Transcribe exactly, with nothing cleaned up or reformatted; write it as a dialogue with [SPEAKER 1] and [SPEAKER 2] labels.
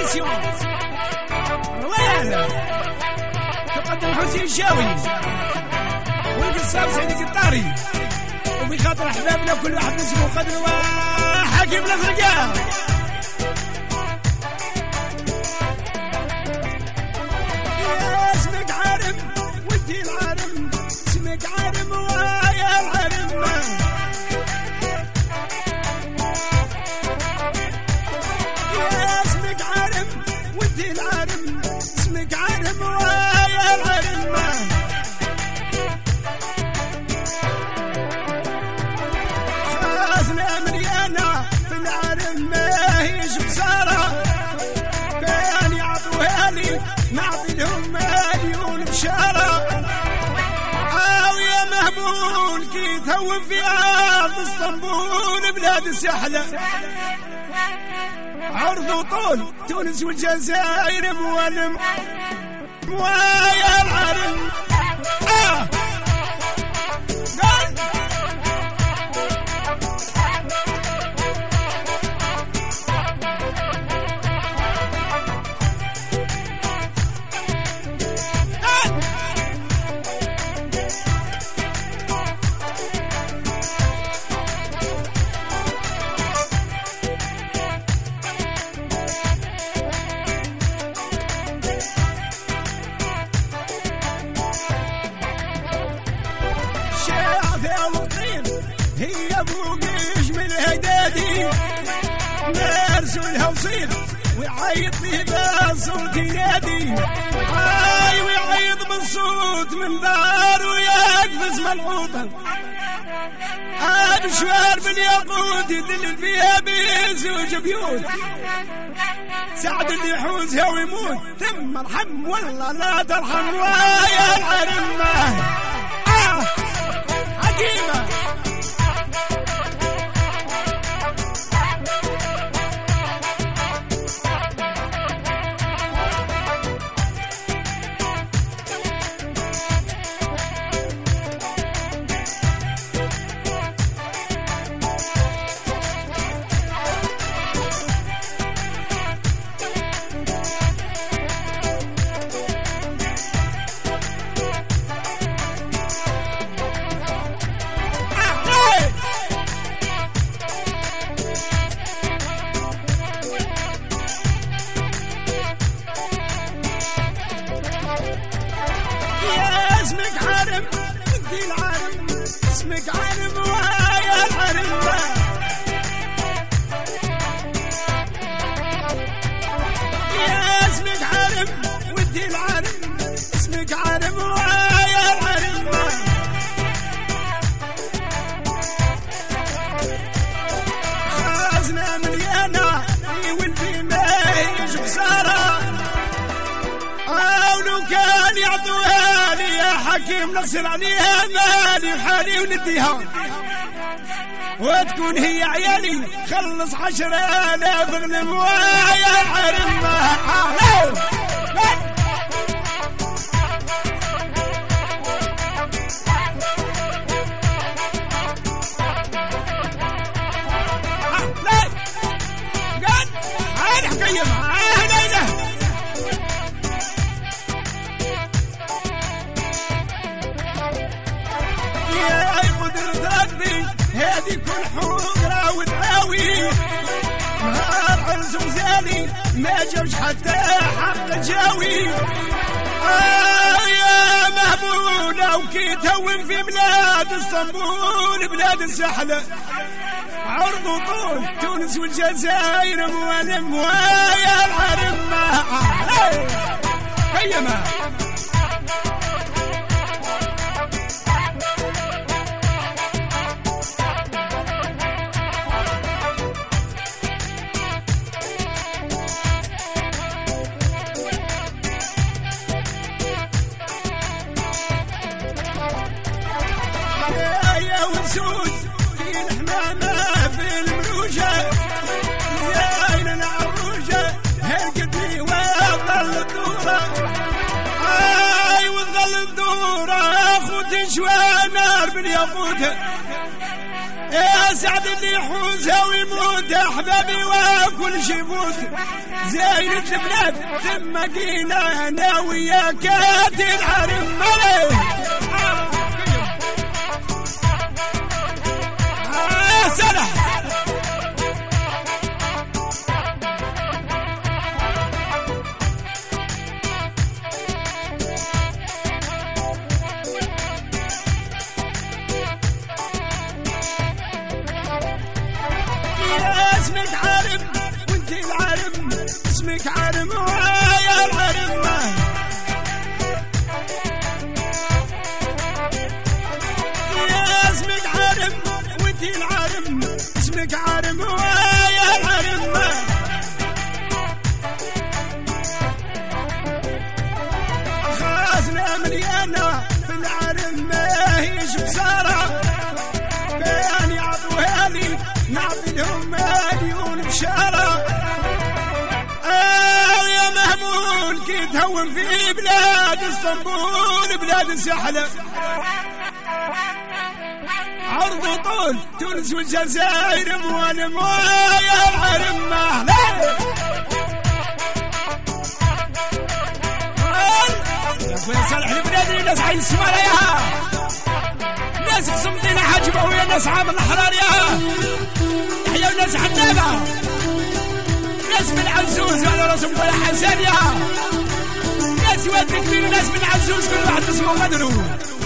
[SPEAKER 1] ميسيون رويال تقدم حسين الشاوي والقصاب سعيد القطاري وبخاطر احبابنا كل واحد نسمو قدر وحكيم الافرقاء. يا اسمك عارم ودي العارم اسمك عارم ويا العارم يا اسمك عارم ودي العارم اسمك عارم ويا العارم خازنة مليانة في العالم ما هيش بصارة كان يعطوها لي نعطي لهم مليون بشارة أو يا مهمول كي تهون في أرض اسطنبول بلاد السحلة عرض وطول تونس والجزائر مولم ويا العالم آه قال هي بوقيش من هدادي نارس الهوصيل ويعيط لي بالصوت ينادي هاي ويعيط بالصوت من دار ويقفز ملعوطا بشوار بالياقوت يدلل فيها بزوج بيوت سعد اللي يحوزها ويموت ثم ارحم والله لا ترحم ويا العرمة آه حكيمة اسمك عارم ودي العارم اسمك عارم ويا العارم يا اسمك عارم ودي العارم اسمك عارم ويا العارم خازنة مليانة والفي ما هيش خسارة أو لو كان يعطوها لي يا حكيم نغسل عليها مالي وحالي ونديها وتكون هي عيالي خلص عشرة آلاف غنم ويا العرمة قال هاي حكيم هاي ليلة هذه كل حضرة وتعاوي نهار عرس وزالي ما جوش حتى حق جاوي آه يا مهبولة وكي تهون في بلاد اسطنبول بلاد السحلة عرض وطول تونس والجزائر مولم ويا العرمة قيمة ونسود في الحمامة في المروجة زين العروجة هلقتني وظل الدورة آي وظل الدورة أخوتي شوى نار بالياقوت يا سعد اللي يحوزها ويموت احبابي وكل شي يفوت زايد البلاد ثم جينا انا وياك تنعرم عليه آه سلام اسمك عارم وانت العارم اسمك عارم ويا العارم يا اسمك عارم وانت العارم اسمك عارم ويا العارم خازنة مليانة في العارم ما هيش بسارة كان يعطوها لي نعطي لهم مليون بشارة آه يا مهمول كي تهون في بلاد اسطنبول بلاد السحلة عرض وطول تونس والجزائر موالم ويا العرم مهلا يا اخويا صالح البلاد الناس عين السمالة ياها ناس قسمتين حاجبه ويا ناس عامل الأحرار ياها يحيى وناس حنابة ناس من عزوز على راسهم ولا حسن ياها ناس واد كبير وناس من عزوز كل واحد اسمه مدرو